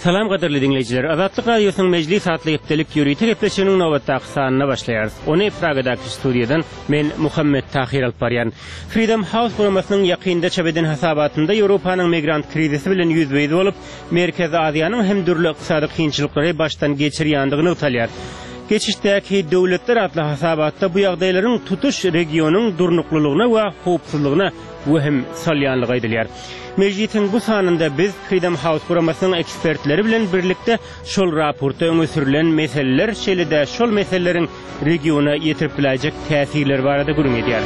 Salam qadarlı dinleyiciler. Azatlık Radyosu'nun meclis adlı iptelik yürüyte repleşinin nöbette aksanına başlayarız. Onu Praga'daki stüdyodan men Muhammed Tahir Alparyan. Freedom House programmasının yakında çabeden hasabatında Avrupa'nın migrant krizisi bilen yüzbeyiz olup, Merkez Aziyanın hem dürlü iqtisadi kıyınçılıkları baştan geçiriyandığını ıtalyar. Geçişdeki devletler adlı hasabatta bu yağdayların tutuş regionun durnukluluğuna ve hopsuzluğuna vahim salyanlık edilir. Meclisin bu sanında biz Freedom House programmasının ekspertleri bilen birlikte şol raporta öňe sürülen meseleler şeýle-de şol meselelerin regiona ýetirip biläjek täsirler barada görüň edýär.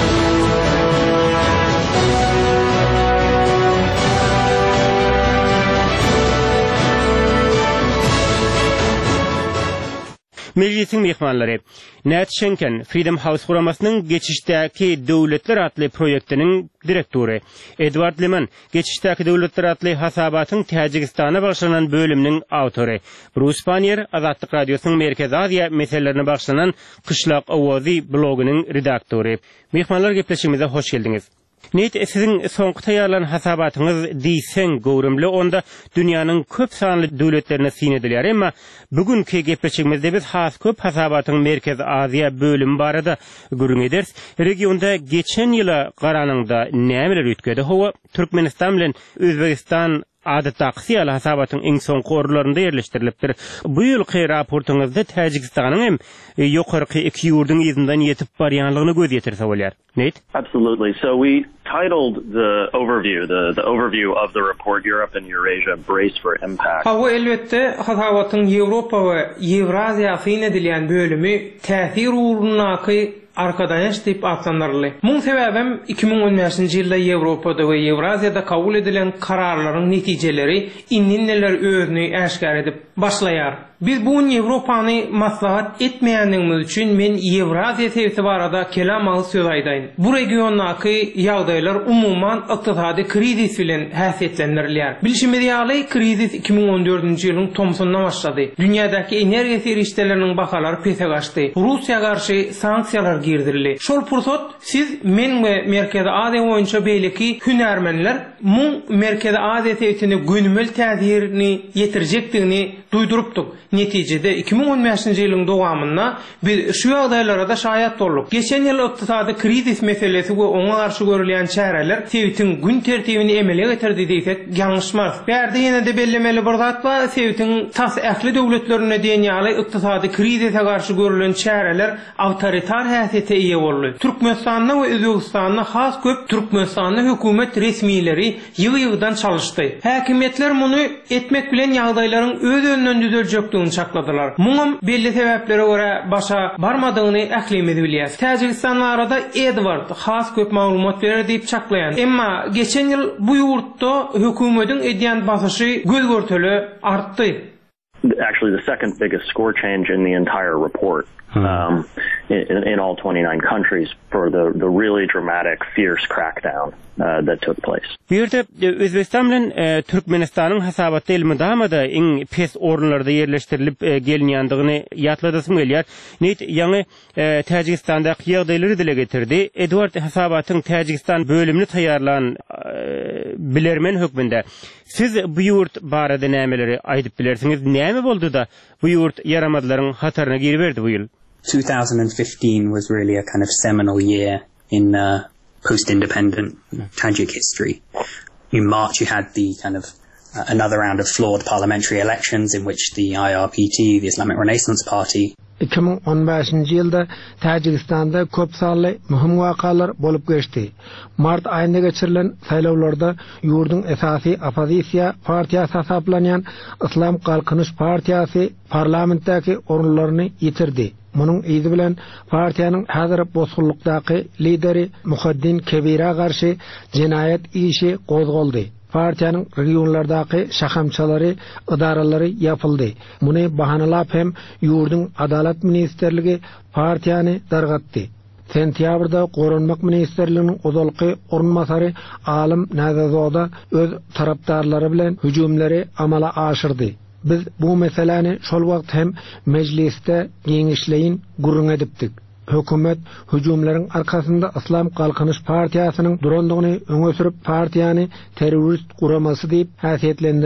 Meclisin mehmanları Nat Schenken, Freedom House programmasının geçişdeki devletler adlı projektinin direktörü, Edward Leman, geçişdeki devletler adlı hasabatın Tacikistan'a başlanan bölümünün autoru, Bruce Panier, Azatlık Radyosu'nun Merkez Azya meselelerine başlanan Kışlak Owazy blogunun redaktörü. Mehmanlar gepleşimize hoş geldiniz. Neyt sizin soňky taýýarlan hasabatyňyz diýsen gowrumly onda dünýäniň köp sanly döwletlerine sinedilýär, emma bugünkü gepleşigimizde biz has köp hasabatyň Merkez Aziya bölümi barada görüň ederiz. Regionda geçen ýyla garanyňda nämeler ötkedi? Howa Türkmenistan bilen Özbegistan adatda aqsiýaly hasabatyň iň soňky orlarynda ýerleşdirilipdir. Bu ýylky raportuňyzda Täjikistanyň hem ýokarky iki ýurdun ýyzyndan ýetip barýanlygyny göz ýetirse bolýar. Neyt? Absolutely. So we titled the overview of the report Europe and Eurasia Brace for Impact. Bu elbette hasabatyň Ýewropa we Ewraziýa edilýän bölümi täsir uğrunaky arkadaş tip atlanarly. Muň sebäbim 2015-nji ýylda Ýewropada we Ewraziýada kabul edilen kararlaryň netijeleri inninneler özüni äşkar edip başlaýar. Biz bu Ýewropany maslahat etmeýändigimiz üçin men Ewraziýa sebäbi barada kelam aly söz aýdaýyn. Bu regiondaky ýagdaýlar umumyň ykdysady krizis bilen häsiýetlendirilýär. Bilişimiz ýaly krizis 2014-nji ýylyň tomsundan başlady. Dünýädäki energiýa serişdeleriniň bahalary pese gaçdy. Russiýa garşy sanksiýalar girdirildi. Şol pursat siz men we Merkez Aziya boýunça beýleki hünärmenler muň Merkez Aziya sebäbini günümel täsirini ýetirjekdigini duýdurupdyk. Netijede 2015-nji ýylyň dowamynda biz şu ýagdaýlara da şaýat bolduk. Geçen ýyl ykdysady krizis meselesi we oňa garşy görülen çäreler sebäpin gün tertibini emele getirdi diýsek ýalňyşmaz. Bärde ýene de bellemeli bir zat bar, sebäpin tas ähli döwletlerine diýenýäli ykdysady krizise garşy görülen çäreler awtoritar häsiýete ýa boldy. Türkmenistanda we Özbegistanda has köp Türkmenistanda hökümet resmiýleri ýygy-ýygydan çalyşdy. Häkimetler muny etmek bilen ýagdaýlaryň öz önünden düzeljekdigini çakladylar. Muňam belli sebäplere görä başa barmadygyny ählimiz bilýär. Täjikistan arada Edward has köp maglumat berer diýip çaklaýan. Emma geçen ýyl bu ýurtda hökümetiň edýän basyşy göz görteli artdy. Actually, the second biggest score change in the entire report. In all 29 countries for the really dramatic, fierce crackdown that took place. Bir de Özbekistan bilen Türkmenistanyň hasabaty elmidamada iň pes orunlarda ýerleşdirilip gelinýändigini ýatladysym gelýär. Neyt ýaňy Täjikistanda ýagdaýlary dile getirdi. Edward hasabatyň Täjikistan bölümini taýýarlan bilermen hökmünde. Siz bu ýurt barada nämeleri aýdyp bilersiňiz? Näme boldy da bu ýurt yaramadylaryň hataryna giriberdi bu ýyl? 2015 was really a kind of seminal year in post-independent Tajik history. In March, you had the kind of another round of flawed parliamentary elections in which the IRPT, the Islamic Renaissance Party, 2015-nji ýylda Täjikistanda köp sanly mühim wakalar bolup geçdi. Mart aýynda geçirilen saýlawlarda ýurdun esasy opozisiýa partiýasy hesaplanýan Islam Galkynyş partiýasy parlamentdäki orunlaryny ýitirdi. Munyň ýyzy bilen partiýanyň häzir bozgullukdaky lideri Muhaddin Kebira garşy jinayet işi gozgoldy. Partiýanyň regionlardaky şahamçalary, idaralary ýapyldy. Muny bahanalap hem ýurdun adalet ministerligi partiýany dargatdy. Sentýabrda Goranmak ministerliginiň ozalky orunmasary Alim Nazazoda öz tarapdarlary bilen hüjümleri amala aşyrdy. Biz bu meseleni şol wagt hem mecliste giňişleýin gurrun edipdik. Hökümet hüjümleriň arkasynda Islam Galkynyş partiýasynyň durandygyny öňe sürüp partiýany terrorist guramasy diýip häsiýetlendirdi.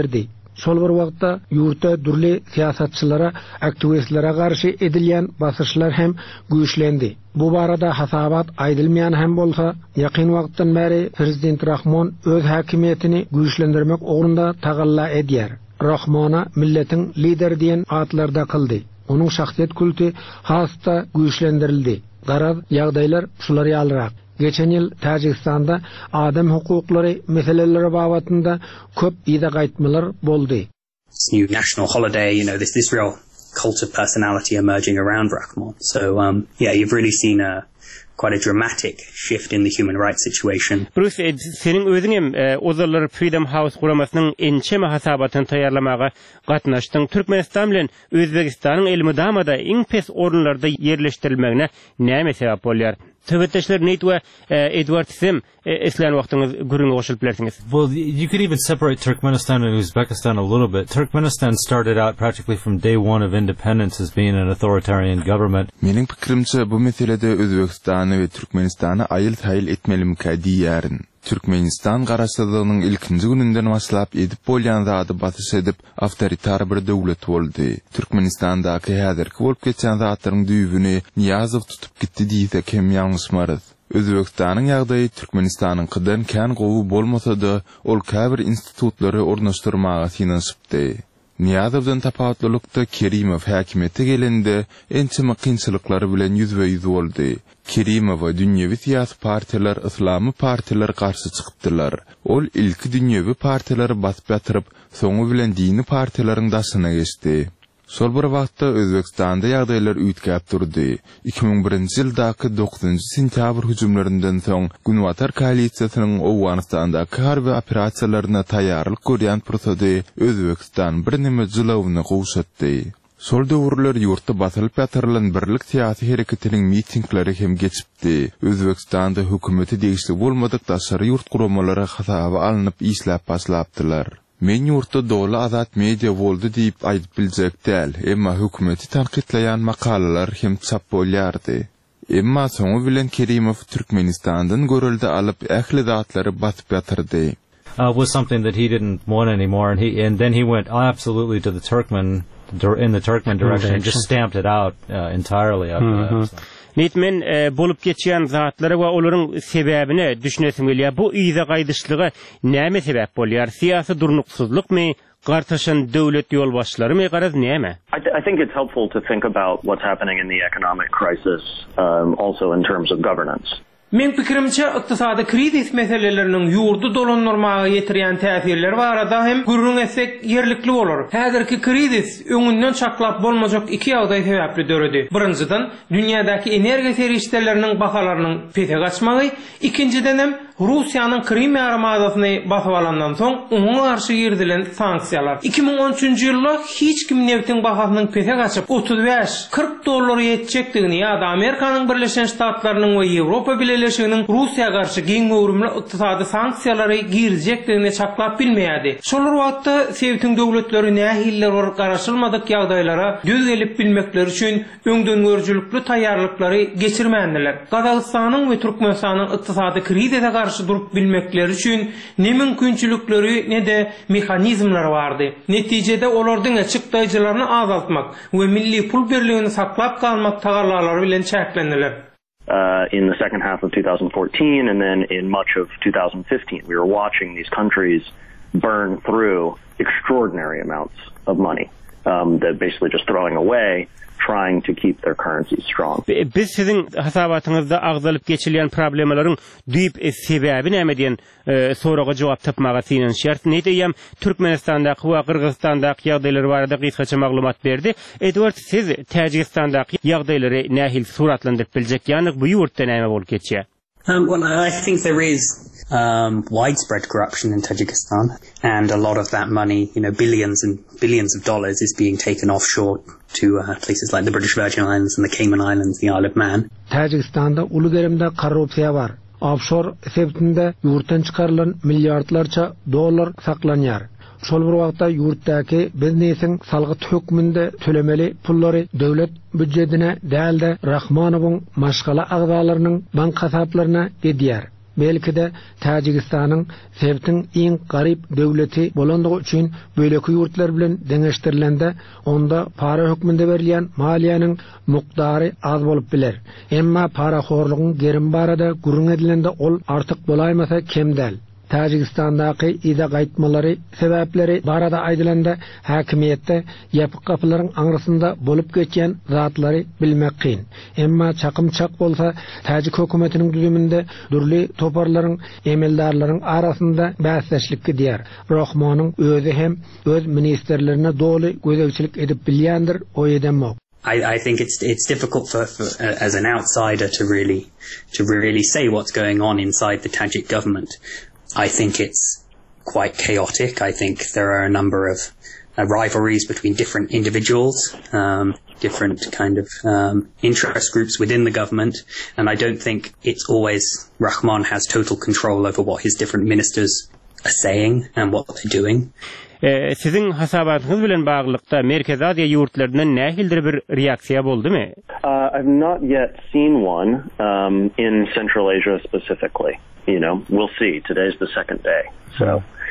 Şol bir wagtda ýurtda durly siýasatçylara, aktivistlere garşy edilýän basyşlar hem güýçlendi. Bu barada hasabat aýdylmaýan hem bolsa, ýakyn wagtdan beri prezident Rahmon öz häkimiýetini güýçlendirmek ugrunda tagalla edýär. Rahmona milletin lider diýen atlarda kıldy. Onun şahsiyet kulti hasta güýçlendirildi. Garaz ýagdaýlar şular ýalyrak. Geçen yıl Tajikistan'da adam hukuklary meseleleri babatında köp ýyda gaýtmalar boldy. This new national holiday, this real cult of personality emerging around Rahmon. So, you've really seen quite a dramatic shift in the human rights situation. Bruce, senin özüň hem ozallar Freedom House guramasynyň ençeme hasabatyny taýýarlamaga gatnaşdyň. Türkmenistan bilen Özbegistanyň elmydamada iň pes orunlarda yerleşdirilmegine näme sebäp bolýar? Töwetdeşler Nate we Edward Sim eslen wagtyňyz gürüňe goşulyp bilersiňiz. Well, you could even separate Turkmenistan and Uzbekistan a little bit. Turkmenistan started out practically from day one of independence as being an authoritarian government. Meniň pikirimçe bu meselede Özbekistany we Türkmenistany aýyl-taýyl etmelimkä diýärin. Türkmenistan garaşsyzlygynyň ilkinji gününden başlap edip bolýan zady batys edip awtoritar bir döwlet boldy. Türkmenistandaky häzirki bolup geçen zatlaryň düýbüni Niyazow tutup gitdi diýsek hem ýalňyşmaryz. Özbekistanyň ýagdaýy Türkmenistanyň kydan kän gowy bolmasa-da ol käbir institutlary ornaşdyrmaga synaşypdy. Niyazowdan tapawatlykda Kerimow häkimete gelende ençeme kynçylyklary bilen ýüzbe-ýüz boldy. Kerimow dünýäwi siýasy partiýalar, islamy partiýalar garşy çykypdylar. Ol ilki dünýäwi partiýalary basyp ýatyryp, soňu bilen dini partiýalaryň daşyna geçdi. Şol bir wagtda Özbekistanda ýagdaýlar üýtgäp durdy. 2001-nji ýyldaky 9-njy sentýabr hüjümlerinden soň Günwatar koalisiýasynyň Owganistandaky harby operasiýalaryna taýýarlyk görýän prosesde Özbekistan bir neme jylawyny gowşatdy. Şol döwürler ýurtda basylyp ýatyrylan birlik siýasy hereketiniň mitingleri hem geçipdi. Özbekistanda hökümeti degişli bolmadyk daşary ýurt guramalary hasaba alınıp işläp başlapdylar. Men ýurtda doly azat media boldy diýip aýdyp biljek däl, emma hökümeti tanqidleýän makalalar hem çap bolýardy. Emma soňu bilen Kerimow Türkmenistandan görüldi alyp ähli zatlary basyp ýatyrdy. Was something that he didn't want anymore, and then he went absolutely to the Turkmen direction and just stamped it out entirely after that. Nitmen bolup geçýän zatlary we olaryň sebäbini düşünesiň gelýär. Bu ýyda gaýdyşlygy näme sebäp bolýar? Siýasy durnuksuzlukmy, gartaşan döwlet ýolbaşçylarymy, garaz näme? I think it's helpful to think about what's happening in the economic crisis also in terms of governance. Men pikirimçe ykdysady krizis meseleleriniň ýurdu dolanmagy ýetirýän täsirleri barada hem gürrüň etsek ýerlikli bolar. Häzirki krizis öňünden çaklap bolmajak iki ýagdaý sebäpli döredi. Birinjiden dünýädäki energiýa serişleriniň bahalarynyň pete gaçmagy, ikinciden hem Russiýanyň Krim ýarymadasyny basyp alandan soň oňa garşy ýerdilen sanksiýalar. 2013-nji ýylda hiç kim neftiň bahasynyň pete gaçyp $35-40 ýetjekdigini ýa-da Amerikanyň Birleşen Ştatlarynyň we Ýewropa Birleşiginiň Russiýa garşy giň öwrümli ykdysady sanksiýalary girizjekdigini çaklap bilmeýärdi. Şol wagtda Sowetiň döwletleri nähiller bar garaşylmadyk ýagdaýlara düz gelip bilmekleri üçin öňden görjülükli taýýarlyklary geçirmändiler. Gazagystanyň we Türkmenistanyň ykdysady krizine garşy durup bilmekleri üçin ne mümkinçilikleri ne de mehanizmlary bardy. Netijede olardyň açykdaýjylaryny azaltmak we milli pul birligini saklap kalmak tagallalary bilen çäklendiler. In the second half of 2014 and then in much of 2015, we were watching these countries burn through extraordinary amounts of money that basically just throwing away, trying to keep their currency strong. Biz sizin hasabatyňyzda agzalyp geçilýän problemlaryň düýp sebäbi näme diýen soraga jogap tapmaga synanýar. Nädeýem Türkmenistandaky we Kyrgyzstandaky ýagdaýlar barada gysgaça maglumat berdi. Edward, siz Tajikistandaky ýagdaýlary nähil suratlandyryp biljek ýanyk bu ýurtda näme bolup geçýär? Well, I think there is widespread corruption in Tajikistan, and a lot of that money, billions and billions of dollars is being taken offshore to places like the British Virgin Islands and the Cayman Islands, the Isle of Man. Tajikistanda ulugerimde korrupsiýa bar. Offshore sebäpinde ýurtdan çykarylan milliardlarça dollar saklanýar. Şol bir wagtda ýurtdaky biznesiň salgyt hökmünde tölemeli pullary döwlet büdjetine dälde Rahmanowyň maşgala agzalarynyň bank hasaplaryna gedýär. belki de Tacikistanyň sebtin iň garyp döwleti bolandygy üçin böleki ýurtlar bilen deňeşdirilende onda para hökmünde berilýän maliýanyň mukdary az bolup biler. Emma paraxorlygyň gerim barada gurrun edilende ol artyk bolaýmasa kemdäl. Tajikistandaky ida gaýtmalary sebäpleri barada aýdylanda häkimiýetde ýapyk gapylaryň aňrysynda bolup geçen zatlary bilmek kyn. Emma çakymçak bolsa Tajik hökümetiniň düzüminde durly toparlaryň emeldarlaryň arasynda bäsleşlik diýer. Rahmanyň özü hem öz ministerlerine doly gözegçilik edip bilýändir, o edemok. I think it's difficult for as an outsider to really say what's going on inside the Tajik government. I think it's quite chaotic. I think there are a number of rivalries between different individuals, different kind of interest groups within the government, and I don't think it's always Rahman has total control over what his different ministers are saying and what they're doing. Sizin hasabatyňyz bilen baglykda Merkez Aziýa ýurtlaryndan nähildir bir reaksiýa boldymy? I've not yet seen one in Central Asia specifically. We'll see. Today's the second day. So,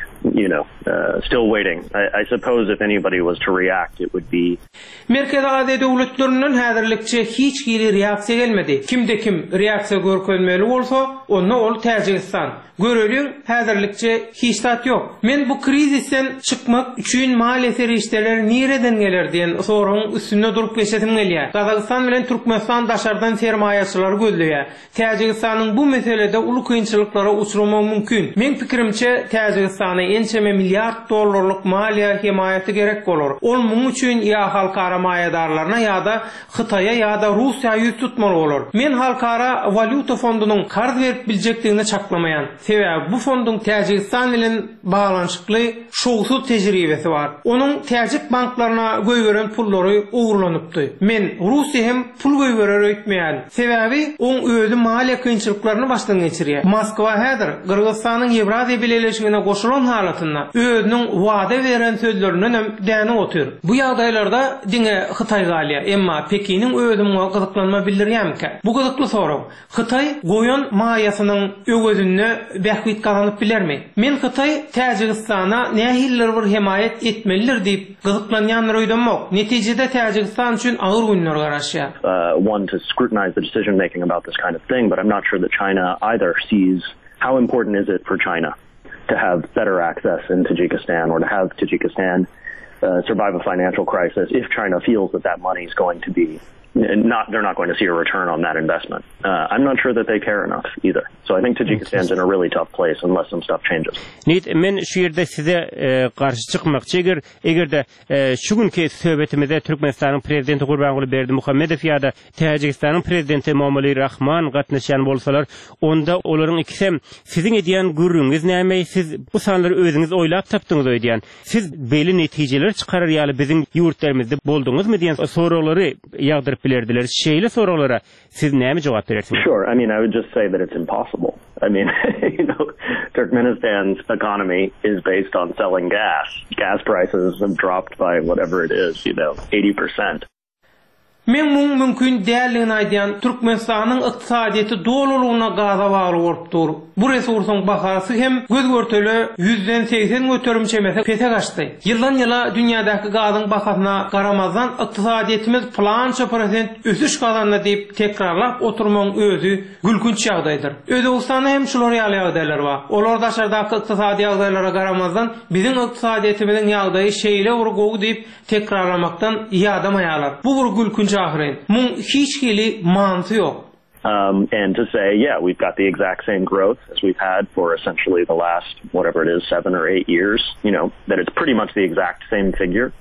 still waiting. I suppose if anybody was to react, it would be... Merkez Aziýa döwletlerinden häzirlikçe hiç gili reaksiýa gelmedi. Kimde kim reaksiýa görkezmeli bolsa, onda ol Tajikistan. Görelüň häzirlikçe hiç tat ýok. Men bu krizisten çykmak üçin maliýet işleri nireden geler diýen soruň üstünde durup geçetim gelýär. Kazakistan bilen Türkmenistan daşardan sermaýaçylar gözleýär. Tajikistanyň bu meselede uly kynçylyklara uçurmagy mümkin. Men pikirimçe Tajikistana ençeme milyard dollarlyk maliýe himayaty gerek bolar. Ol muň üçin ýa halkara maýadarlaryna ýa-da Hytaýa ýa-da Russiýa ýüz tutmaly bolar. Men halkara valyuta fondunyň karz berip biljekdigini çaklamaýan. Bu fondun Tajikistan bilen bağlanşykly şowsuz tejribesi bar. Onun Tajik banklarına göýberen pullary ugurlanypdy. Men Russiýa hem pul göýberer öýtmeýän. Sebäbi oň özü maliýe kynçylyklaryny başdan geçirýär. Moskwa häzir Kyrgyzstanyň Ýewraziýa bileşigine goşulan halatynda özüniň wada beren sözlerinden hem däne otur. Bu ýagdaýlarda diňe Hytaý galýa, emma Pekiniň özüne gyzyklanma bildirýärmi? Bu gyzykly soraw. Hytaý goýan maýasynyň ögözünde bähwit galanyp bilermi? Men Hytaý Tajikistana nähiller bir himayet etmelidir diýip gyzyklanýanlar öýdenmok. Netijede Tajikistan üçin agyr günler garaşýar. One to scrutinize the decision making about this kind of thing, but I'm not sure that China either sees how important is it for China to have better access in Tajikistan or to have Tajikistan survive a financial crisis if China feels that money is going to be they're not going to see a return on that investment. I'm not sure that they care enough either. So I think Tajikistan's in a really tough place unless some stuff changes. Men şu ýerde size garşy çykmakçy egerde şu günki söhbetimizde Türkmenistanyň prezidenti Gurbanguly Berdimuhammedow ýa-da Tajikistanyň prezidenti Emomali Rahman gatnaşan bolsalar, onda olaryň ikisem sizin edýän gürrüňiz näme? Siz bu sanlary özüňiz oýlap tapdyňyz öýdýän. Siz belli netijeler çykarar ýaly bizim ýurtlarymyzda bolduňyzmy diýen soraglary ýagdyryp bilerdiler. Şeýle soraglary siz näme jogap berersiňiz? Sure. I mean, I would just say that it's impossible. I mean, Turkmenistan's economy is based on selling gas. Gas prices have dropped by whatever it is, 80%. Men mümkün dälligini aýdýan Türkmenistanyň ykdysadyety dolulugyna gaza bagly bolup dur. Bu resursyň bahasy hem göz görteli 100-den 80 götürümçemese pete gaçdy. Ýyldan ýyla dünýädäki gazyň bahasyna garamazdan ykdysadyetimiz plança prosent ösüş gazandy diýip tekrarlap oturmagyň özü gülkünç ýagdaýdyr. Özbekistanda hem şular ýagdaýlar bar. Olar daşardaky ykdysady ýagdaýlara garamazdan bizin ykdysadyetimiziň ýagdaýy şeýle urgowy diýip tekrarlamakdan ýadamaýarlar. Bu bir gülkünç Mun hiç gili mantı yok. And to say, we've got the exact same growth as we've had for essentially the last, whatever it is, 7 or 8 years, that it's pretty much the exact same figure,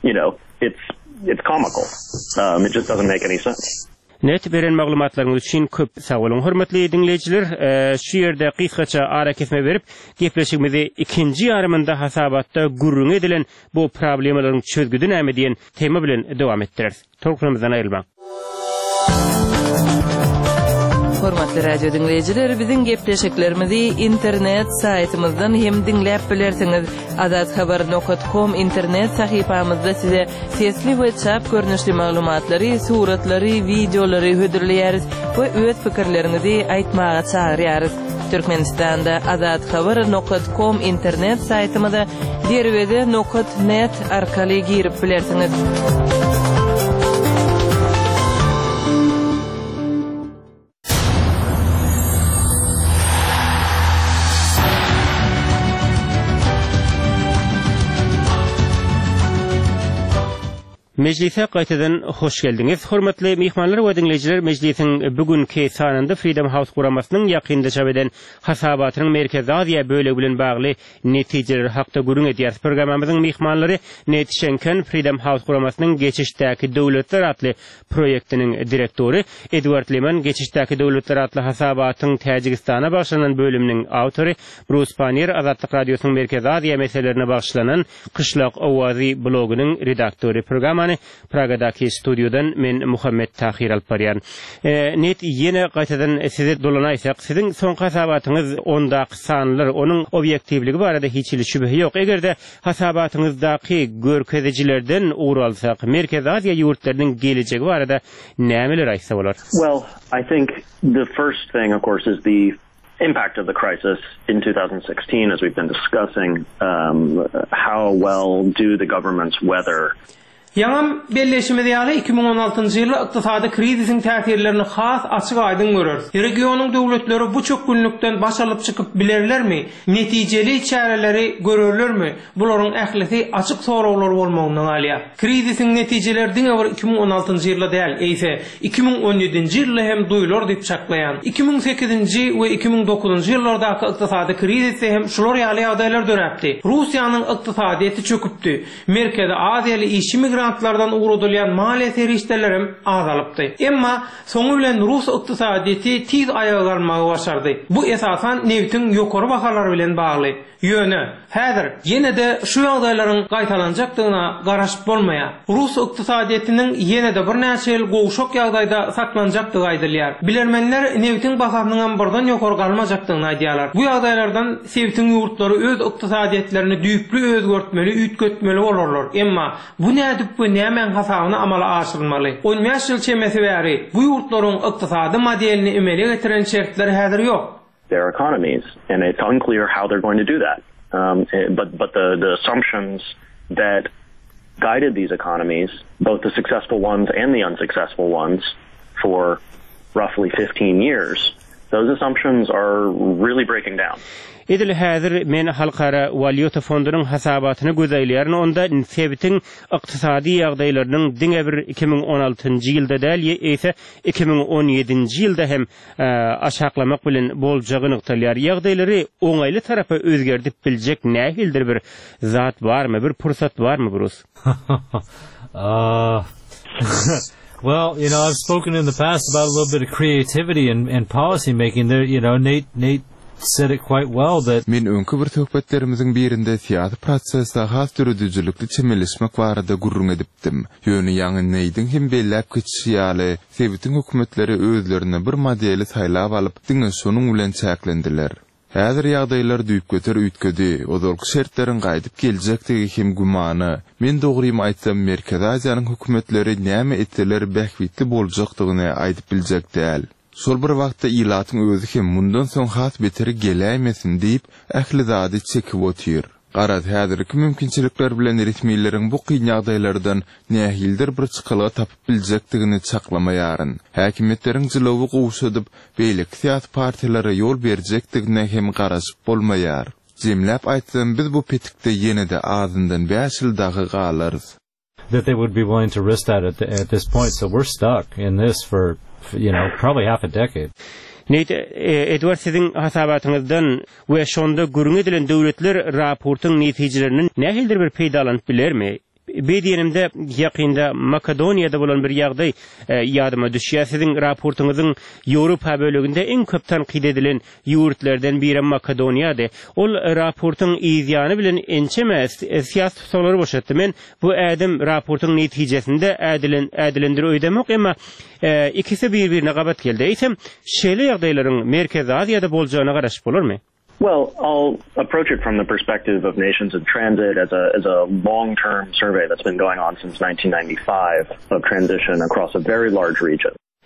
it's comical. It just doesn't make any sense. Net beren maglumatlaryňyz üçin köp sag bolun. Hormatly dinleýijiler, şu ýerde kysgaça ara kesme berip, gepleşigimizi ikinji ýarymynda hasabatda gurrun edilen bu problemalaryň çözgüdi näme diýen tema bilen dowam etdireriz. Tolkunymyzdan aýrylmak. Hormatly radio dinleyijiler, biziň gepleşiklerimizi internet saytymyzdan hem dinläp bilersiňiz. azadhabar.com internet sahypamyzda size sesli we çap görnüşli maglumatlary, suratlary, videolary hödürleýäris we öz pikirlerinizi aýtmaga çagyrýarys. Türkmenistanda azadxabar.com internet saytymyza derwede.net arkaly girip bilersiňiz. Meclise qaytadan hoş geldiniz. Hormatly mehmanlar we dinleyijiler, meclisin bugünkü sanynda Freedom House guramasının ýakynda çabeden hasabatynyň Merkezi Aziýa bölegi bilen bagly netijeleri hakda gürüň edýär. Programmamyzyň mehmanlary Netşenken Freedom House guramasının geçişdäki döwletler atly proýektiniň direktori Edward Lehman, geçişdäki döwletler atly hasabatyň Täjikistana başlanan bölüminiň awtory Bruce Panier, Azatlyk Radiosynyň Merkezi Aziýa meselelerine bagşlanan Kışlak Owazy blogynyň redaktory. Programmany Pragadaky studiodan men Muhammed Tahir Alparyan. Net yine qaytadan size dolanaysak, sizin son hasabatyňyz ondaky sanlar, onuň obyektivligi barada hiç şübhe ýok. Egerde hasabatyňyzdaky görkezijilerden uğralsak, Merkezi Aziýa ýurtlarynyň gelecegi barada nämeler aýtsa bolar? Well, I think the first thing, of course, is the impact of the crisis in 2016, as we've been discussing. How well do the governments weather Yaňam belleşmede ýaly 2016-njy ýyly ykdysady krizisiň täsirlerini has açyk aýdyn görür. Regionyň döwletleri bu çok günlükden baş alyp çykyp bilerlermi? Netijeli çareleri görürlermi? Bularyň ählisi açyk sorawlar bolmagyndan alýar. Krizisiň netijeleri diňe 2016-njy ýylda däl, eýse 2017-nji ýylda hem duýular diýip çaklaýan. 2008-nji we 2009-njy ýyllardaky ykdysady krizis hem şular ýaly ýagdaýlar döräpdi. Russiýanyň ykdysadyety çöküpdi. Merkezi Aziýaly işi migrantlardan uğradylan maliýe serişdelerim azalypdy. Emma soňu bilen Rus ykdysadyety tiz ayağa kalmagy başardy. Bu esasan newtiň ýokary bahalary bilen bagly. Ýöne, häzir ýene-de şu ýagdaýlaryň gaýtalanjakdygyna garaşyp bolmaýar. Rus ykdysadyetiniň ýene-de bir näçe ýyl gowşak ýagdaýda saklanjakdygy aýdylýar. Bilermenler newtiň bahasynyň birden ýokary galmajakdygyny aýdýarlar. Bu ýagdaýlardan Sewitiň ýurtlary öz ykdysadyetlerini düýpli özgörtmeli, üýtgetmeli bolarlar. Emma bu nädip bu nämen hasabyna amala aşyrylmaly. 10 ýyl çemesi bäri bu ýurtlaryň ykdysady modelini emele getiren şertler häzir ýok. their economies, and it's unclear how they're going to do that. But the assumptions that guided these economies, both the successful ones and the unsuccessful ones, for roughly 15 years, those assumptions are really breaking down. Edil häzir men halkara valyuta fondunyň hasabatyny gözelýärni, onda Sewitiň ykdysady ýagdaýlarynyň diňe bir 2016-njy ýylda däl, ýa-da 2017-nji ýylda hem aşaklamak bilen boljagyny ýagdaýlar. Ýagdaýlary oňaýly tarapy özgerdip biljek nähildir bir zat barmy, bir pursat barmy Bruce? Well, I've spoken in the past about a little bit of creativity and policy making. There, Nate said it quite well that men öňkü bir töhbetlerimizin birinde teatr prosesinde has dürüdüjülükli çemelismek barada gurrun edipdim. Ýöne ýaňy Nate'in hem bellep geçýäli Sewitiň hökümetleri özlerine bir modeli taýlap alyp diňe şonuň bilen çäklendiler. Häzir ýagdaýlar düýüp göter üýtgedi, odolky şertleriň gaýdyp geljekdigi hem gumany. Men dogrymy aýtsam, Merkezi Aziýanyň hökümetleri näme etseler bähwitli boljakdygyny aýdyp biljek däl. Sol bir wagtda ilatyň özü hem mundan soň has beteri geläýmesin diýip ähli zady çekip otyr. Garaz häzirki mümkinçilikler bilen resmiýetleriň bu kyn ýagdaýlardan nähildir bir çykylyga tapyp biljekdigini çaklamaýaryn. Häkimetleriň jylawy gowşadyp beýlik siýasy partiýalary ýol berjekdigine hem garaşyp bolmaýar. Jemläp aýtsam, biz bu petikde ýene-de azyndan 5 ýyl dagy galarys. that they would be willing to risk that at this point. So we're stuck in this for probably half a decade. Edward, sizin hasabatyňyzdan we şonda gürüň edilen döwletler raportyň netijelerinin nähildir bir peýdalanyp bilermi? Bediýenimde ýakynda Makedoniýada bolan bir ýagdaý ýadyma düşýär. Siziň raportyňyzyň Ýewropa böleginde en köp tanqid edilen ýurtlardan biri Makedoniýady. Ol raportyň izýany bilen ençemäs siýasat tutanlary boşatdy. Men bu ädim raportyň netijesinde ädilendir öýdemek, emma ikisi bir-birine gabat geldi. Eýsem, şeýle ýagdaýlaryň Merkezi Aziýada boljagyna garaşyp bolarmy? Well, I'll approach it from the perspective of nations in transit as a long-term survey that's been going on since 1995 of transition across a very large region.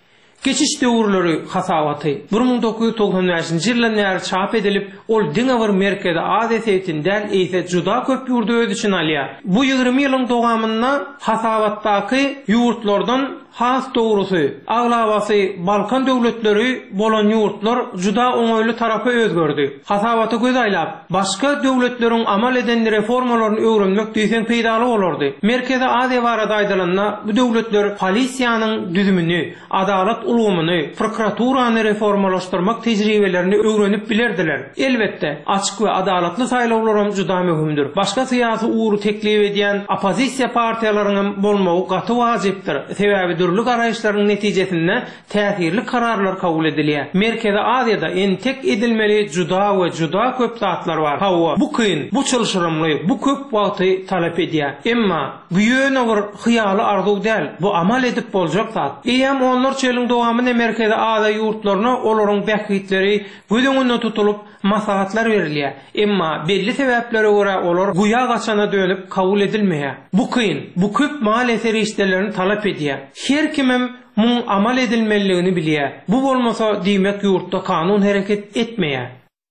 Geçiş döwürleri hasabaty 1995-nji ýyldan bäri çap edilip, ol diňe bir merkeze adetetinden eýse juda köp ýurda öz için alýar. Bu 20 ýylyň dowamynda hasabatdaky ýurtlardan has doğrusu, Ağlabasy, Balkan döwletleri bolan ýurtlar juda oňoýly tarapy özgördi. Hasabaty göz aýlap, başga döwletleriň amal eden reformalaryny öwrenmek diýsen peýdaly bolardy. Merkeze ade barada aýdylanda bu döwletler polisiýanyň düzümini, adalet ulgamyny, prokuraturany reformalaşdyrmak tejribelerini öwrenip bilerdiler. Elbetde, açyk we adaletli saýlawlar juda möhümdir. Başga syýasy uğru teklip edýän opozisiýa partiýalarynyň bolmagy gaty wajypdyr. Sebäbi dürlü garaýşlaryň netijesinde täsirli kararlar kabul edilýär. Merkeze Aziýada entek edilmeli juda we juda köp zatlar bar. Hawa bu kyn, bu çylşyrymly, bu köp wagty talap edýär. Emma bu ýöne bir hyýaly arzuw däl, bu amal edip boljak zat. Eýem onlar çelyň dowamyny Merkeze Aziýa ýurtlaryna olaryň bähitleri gödüňünde tutulup maslahatlar berilýär. Emma belli sebäplere görä olar guya gaçana dönüp kabul edilmeýär. Bu kyn, bu köp mal eseri işlerini talap edýär. Her kimem mun amal edilmeliligini bilýär. Bu bolmasa diýmek ýurtda kanun hereket etmeýär.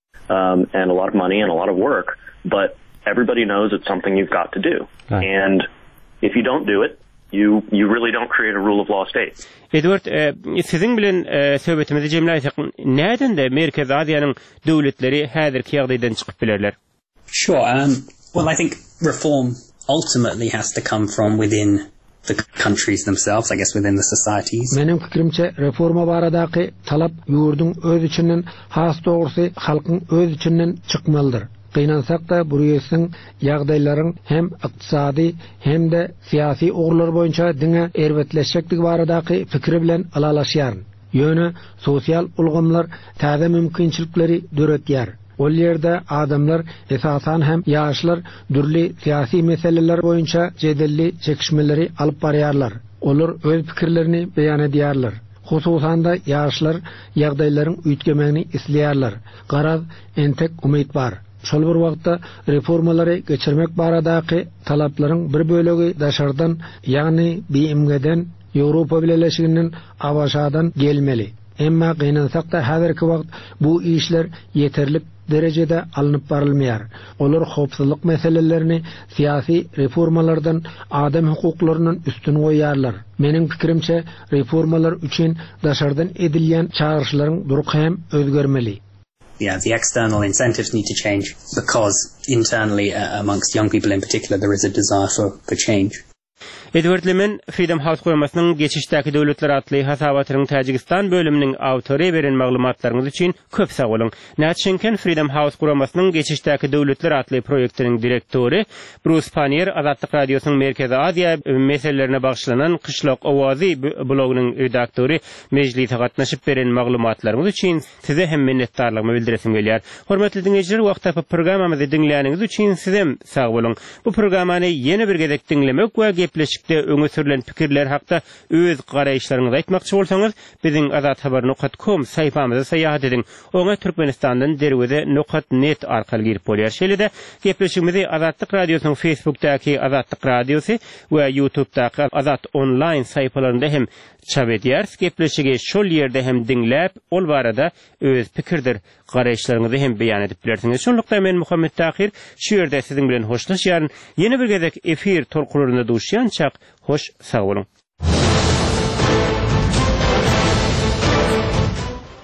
And a lot of money and a lot of work, but everybody knows it's something you've got to do. Right. And if you don't do it, you really don't create a rule of law state. Edward, sizin bilen söhbetimizi jemläýsek, nädende Merkez Aziýanyň döwletleri häzirki ýagdaýdan çykyp bilerler? Sure. Well, I think reform ultimately has to come from within the countries themselves, I guess within the societies. Menim fikrimçe reforma baradaky talap ýurdun öz içinden, has dogrusy halkyň öz içinden çykmalydyr. Gynansak da bu ýesin ýagdaýlaryň hem ykdysady hem de syýasy ogurlar boýunça diňe erbetleşekdigi baradaky fikri bilen alalaşýar. Ýöne sosial ulgamlar täze mümkinçilikleri döretýär. Ol ýerde adamlar esasan hem ýaşlar dürli syýasy meseleler boýunça jedelli çekişmeleri alyp barýarlar. Olar öz pikirlerini beýan edýärler. Hususan da ýaşlar ýagdaýlaryň üýtgemegini isleýärler. Garaz entek umyt bar. Şol bir wagtda reformalary geçirmek baradaky talaplaryň bir bölegi daşardan, ýagny BMG'den, Ýewropa Birleşiginiň awaşadan gelmeli. Emma gynansak da häzirki wagt bu işler yeterlik derecede alınıp barılmaýar. Olar howpsuzlyk meselelerini syýasy reformalardan adam hukuklarynyň üstün goýýarlar. Mening pikirimçe reformalar üçin daşardan edilýän çağrışlaryň duruky hem özgermeli. Yeah, the external incentives need to change because internally amongst young people in particular there is a desire for change. Edward Leman, Freedom House guramasının geçişdäki döwletler atly hasabatynyň Tajikistan bölüminiň awtory beren maglumatlaryňyz üçin köp sag bolun. Näçenken Freedom House guramasının geçişdäki döwletler atly proýektiniň direktori Bruce Panier Azatlyk radiosynyň Merkezi Aziýa meselelerine bagşlanan Kışlak Owazy blogynyň redaktory mejlise gatnaşyp beren maglumatlaryňyz üçin size hem minnetdarlygymy bildiresim gelýär. Hormatly dinleýijiler, wagtda programmamyzy dinleýäniňiz üçin size sag bolun. Bu programmany ýene bir gezek dinlemek we gepleşikde öňe sürülen pikirler hakda öz garaýşlaryňyzy aýtmakçy bolsaňyz, biziň azathabar.com saýpamyza saýahat ediň. Oňa Türkmenistandan derwede.net arkaly girip bolýar. Şeýle-de gepleşigimizi Azatlyk radiosynyň Facebookdaky Azatlyk radiosy we YouTube'daky Azat online saýpalarynda hem çap edýär. Gepleşigi şol ýerde hem dinläp, ol barada öz pikirdir, garaýşlaryňyzy hem beýan edip bilersiňiz. Şonlukda men Muhammed Tahir şu ýerde siziň bilen hoşlaşýaryn. Ýene bir gezek efir tolkularyna duşýançak hoş sag bolun.